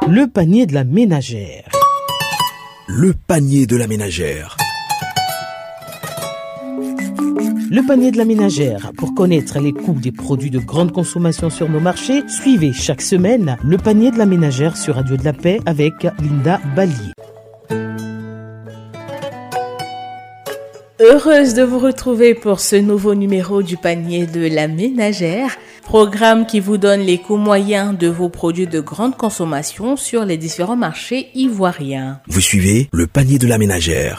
Le panier de la ménagère. Le panier de la ménagère. Le panier de la ménagère. Pour connaître les coûts des produits de grande consommation sur nos marchés, suivez chaque semaine le panier de la ménagère sur Radio de la Paix avec Linda Ballier. Heureuse de vous retrouver pour ce nouveau numéro du panier de la ménagère, programme qui vous donne les coûts moyens de vos produits de grande consommation sur les différents marchés ivoiriens. Vous suivez le panier de la ménagère.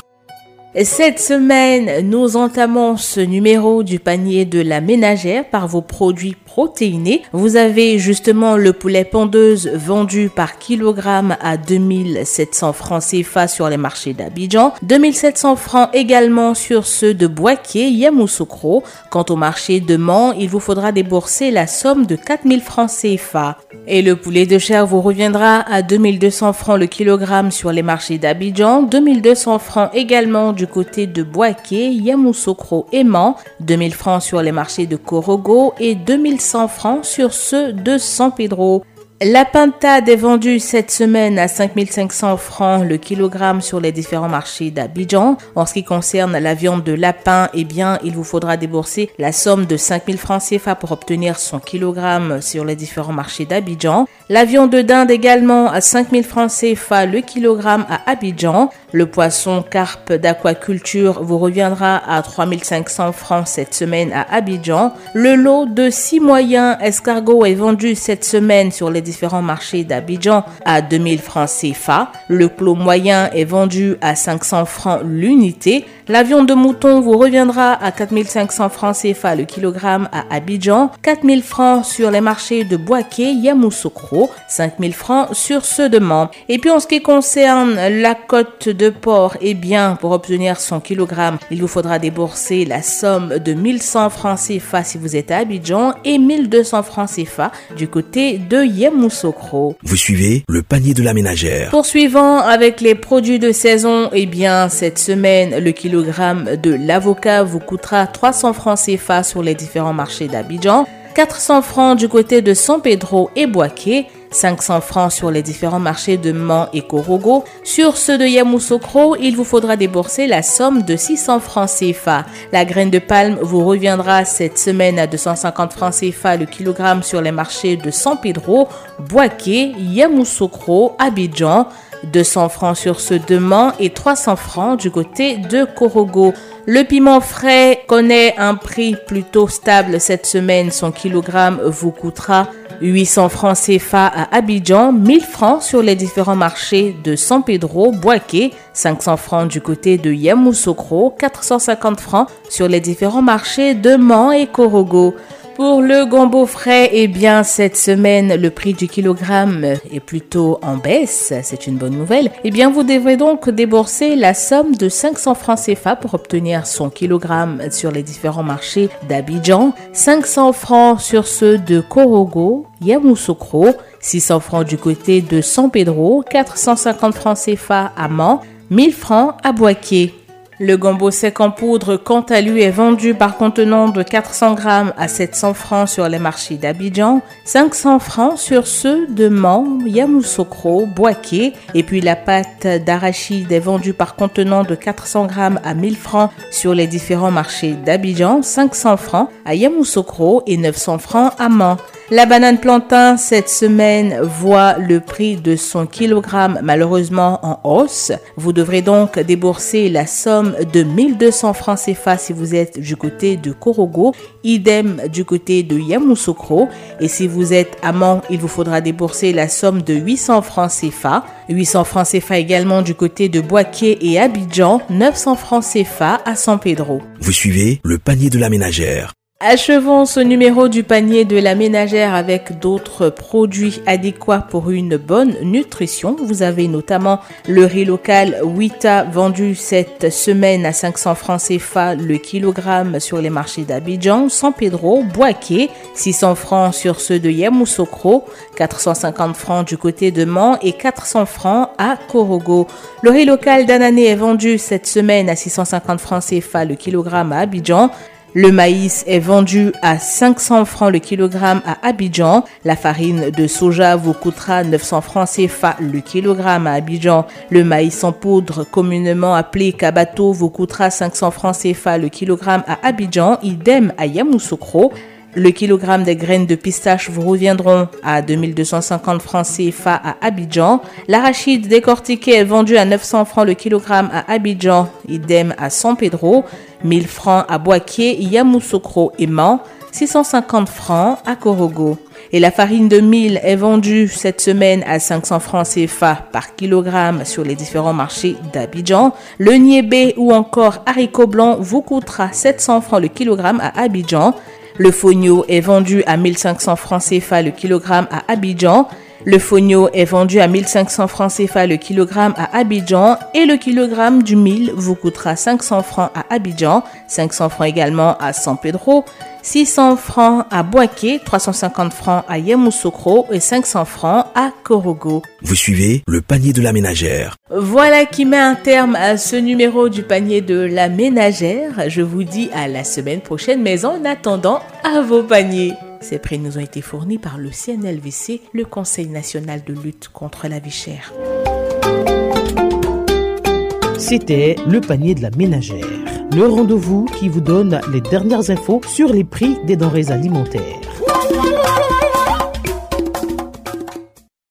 Cette semaine, nous entamons ce numéro du panier de la ménagère par vos produits protéinés. Vous avez justement le poulet pondeuse vendu par kilogramme à 2700 francs CFA sur les marchés d'Abidjan, 2700 francs également sur ceux de Boaké, Yamoussoukro. Quant au marché de Mans, il vous faudra débourser la somme de 4000 francs CFA. Et le poulet de chair vous reviendra à 2200 francs le kilogramme sur les marchés d'Abidjan, 2200 francs également du côté de Boaké, Yamoussoukro et Mans, 2000 francs sur les marchés de Korogo et 2100 francs sur ceux de San Pedro. La pintade est vendue cette semaine à 5500 francs le kilogramme sur les différents marchés d'Abidjan. En ce qui concerne la viande de lapin, eh bien, il vous faudra débourser la somme de 5000 francs CFA pour obtenir son kilogramme sur les différents marchés d'Abidjan. La viande de dinde également à 5000 francs CFA le kilogramme à Abidjan. Le poisson carpe d'aquaculture vous reviendra à 3500 francs cette semaine à Abidjan. Le lot de 6 moyens escargots est vendu cette semaine sur les différents marchés d'Abidjan à 2000 francs CFA. Le clos moyen est vendu à 500 francs l'unité. La viande de mouton vous reviendra à 4500 francs CFA le kilogramme à Abidjan, 4000 francs sur les marchés de Boaké, Yamoussoukro, 5000 francs sur ceux de Mans. Et puis en ce qui concerne la côte de porc, eh bien, pour obtenir son kilogramme, il vous faudra débourser la somme de 1100 francs CFA si vous êtes à Abidjan et 1200 francs CFA du côté de Yamoussoukro. Vous suivez le panier de la ménagère. Poursuivant avec les produits de saison, eh bien, cette semaine, le kilogramme de l'avocat vous coûtera 300 francs CFA sur les différents marchés d'Abidjan, 400 francs du côté de San Pedro et Boaké, 500 francs sur les différents marchés de Mans et Korogo. Sur ceux de Yamoussoukro, il vous faudra débourser la somme de 600 francs CFA. La graine de palme vous reviendra cette semaine à 250 francs CFA le kilogramme sur les marchés de San Pedro, Boaké, Yamoussoukro, Abidjan, 200 francs sur ceux de Mans et 300 francs du côté de Korogo. Le piment frais connaît un prix plutôt stable cette semaine. Son kilogramme vous coûtera 800 francs CFA à Abidjan, 1000 francs sur les différents marchés de San Pedro, Boaké, 500 francs du côté de Yamoussoukro, 450 francs sur les différents marchés de Mans et Korogo. Pour le gombo frais, eh bien, cette semaine, le prix du kilogramme est plutôt en baisse. C'est une bonne nouvelle. Eh bien, vous devrez donc débourser la somme de 500 francs CFA pour obtenir son kilogramme sur les différents marchés d'Abidjan. 500 francs sur ceux de Korogo, Yamoussoukro, 600 francs du côté de San Pedro, 450 francs CFA à Mans, 1000 francs à Boaké. Le gombo sec en poudre, quant à lui, est vendu par contenant de 400 grammes à 700 francs sur les marchés d'Abidjan, 500 francs sur ceux de Mans, Yamoussoukro, Boaké. Et puis la pâte d'arachide est vendue par contenant de 400 grammes à 1000 francs sur les différents marchés d'Abidjan, 500 francs à Yamoussoukro et 900 francs à Mans. La banane plantain, cette semaine, voit le prix de son kilogramme malheureusement en hausse. Vous devrez donc débourser la somme de 1200 francs CFA si vous êtes du côté de Korogo, idem du côté de Yamoussoukro. Et si vous êtes à Mans, il vous faudra débourser la somme de 800 francs CFA. 800 francs CFA également du côté de Boaké et Abidjan, 900 francs CFA à San Pedro. Vous suivez le panier de la ménagère. Achevons ce numéro du panier de la ménagère avec d'autres produits adéquats pour une bonne nutrition. Vous avez notamment le riz local Wita vendu cette semaine à 500 francs CFA le kilogramme sur les marchés d'Abidjan, San Pedro, Boaké, 600 francs sur ceux de Yamoussoukro, 450 francs du côté de Mans et 400 francs à Korogo. Le riz local d'Anané est vendu cette semaine à 650 francs CFA le kilogramme à Abidjan. Le maïs est vendu à 500 francs le kilogramme à Abidjan. La farine de soja vous coûtera 900 francs CFA le kilogramme à Abidjan. Le maïs en poudre, communément appelé kabato, vous coûtera 500 francs CFA le kilogramme à Abidjan. Idem à Yamoussoukro. Le kilogramme des graines de pistache vous reviendront à 2250 francs CFA à Abidjan. L'arachide décortiqué est vendu à 900 francs le kilogramme à Abidjan, idem à San Pedro, 1000 francs à Boaké, Yamoussoukro et Man, 650 francs à Korogo. Et la farine de mil est vendue cette semaine à 500 francs CFA par kilogramme sur les différents marchés d'Abidjan. Le niébé ou encore haricot blanc vous coûtera 700 francs le kilogramme à Abidjan. Le fonio est vendu à 1500 francs CFA le kilogramme à Abidjan. Le fonio est vendu à 1500 francs CFA le kilogramme à Abidjan et le kilogramme du mil vous coûtera 500 francs à Abidjan, 500 francs également à San Pedro, 600 francs à Boaké, 350 francs à Yamoussoukro et 500 francs à Korogo. Vous suivez le panier de la ménagère. Voilà qui met un terme à ce numéro du panier de la ménagère. Je vous dis à la semaine prochaine, mais en attendant, à vos paniers. Ces prix nous ont été fournis par le CNLVC, le Conseil national de lutte contre la vie chère. C'était le panier de la ménagère, le rendez-vous qui vous donne les dernières infos sur les prix des denrées alimentaires.